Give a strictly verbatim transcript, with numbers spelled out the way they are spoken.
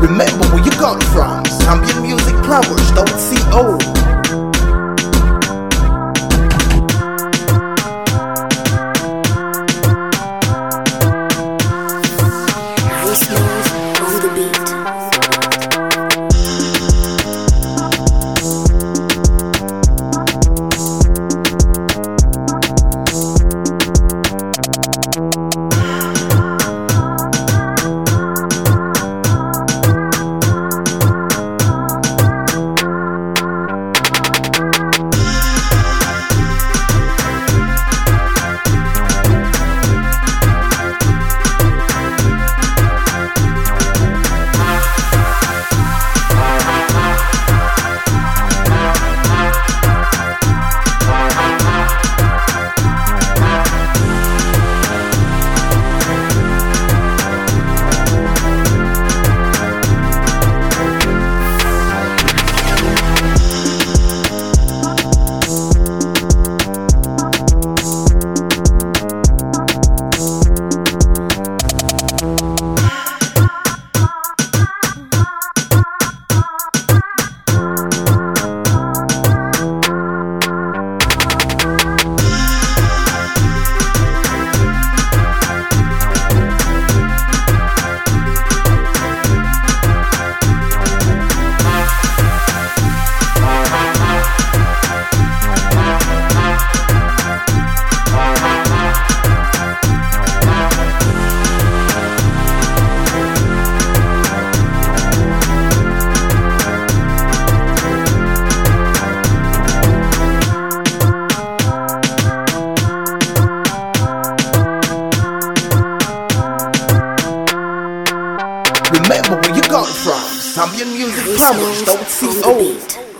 Remember where you got from. Zambian music powers, don't see old. Remember where you got from. Zambian music powers, don't see old.